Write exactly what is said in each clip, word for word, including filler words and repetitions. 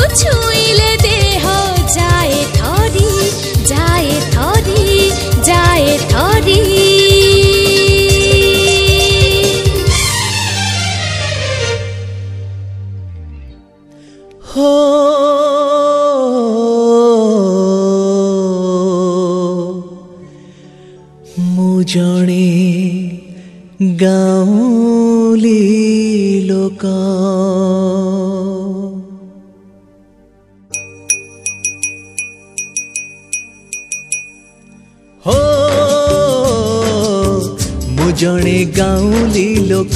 छुईले देह जाए थरी जाए थरी जाए थरी हो मु जणे गाउली लोक हो मु जणे गाउली लोक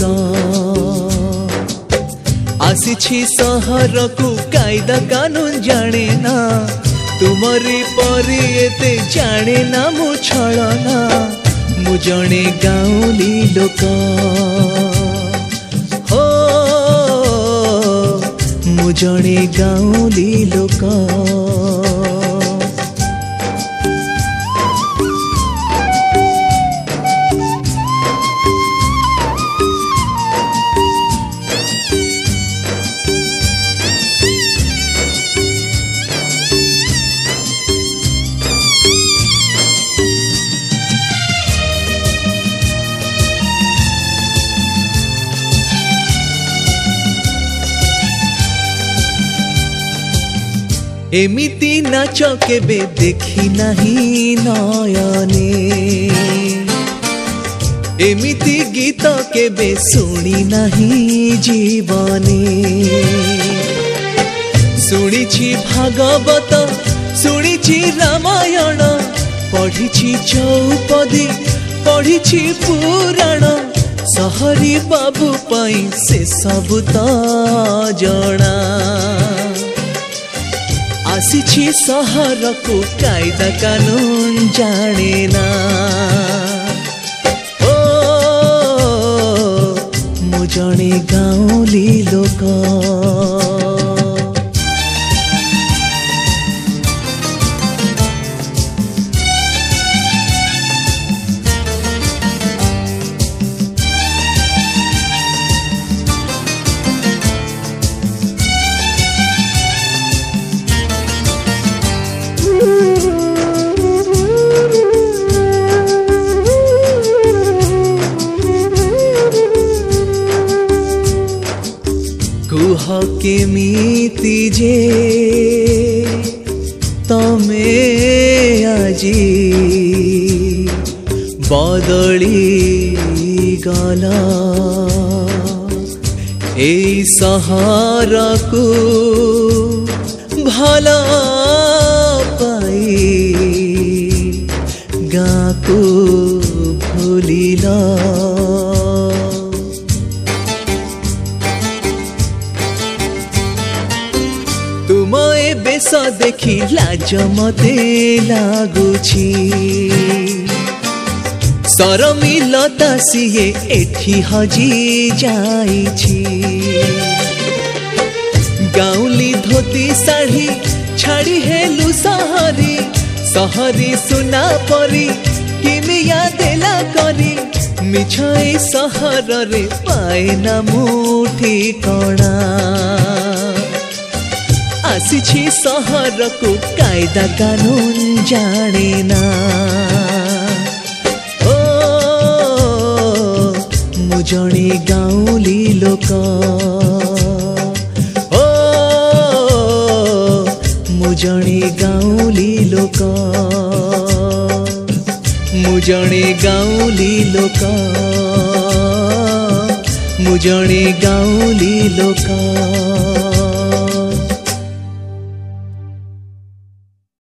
आसी सहर को कायदा कानून जाने ना तुमरी परी एते जाने ना मु छलना मु जणे गाउली लोक हो मु जणे गाउली लोक एमिति नाच केबे देखी नहीं नयने एमिति गीत केबे सुनी नहीं जीवने सुनिछि भागवत सुनिछि रामायण पढ़िछि चौपदी पढ़िछि पुराण सहरी बाबू पाई से सब तो जणा आसी सहर को कायदा कानून जाने ना ओ मु जणे गाउली लोक कुह केमिति जे तमे आजी बदली गला ए सहर को भला पाई गाँ को भूलिला तुम ए बेस देखी लाज मते लागुछि सरमिलता सिए एठी हजी जाइछि गाउली धोती साड़ी छाड़ी हेलु सहरी सहरी सुना परी किमिया देला करी मिछाई सहर रे पाए ना मुठी कणा आसी सहर को कायदा कानून जाने ना ओ मु जणे गाउली लोक ओ मु जणे गाउली लोक मु जणे गाउली लोक मु जणे गाउली लोक।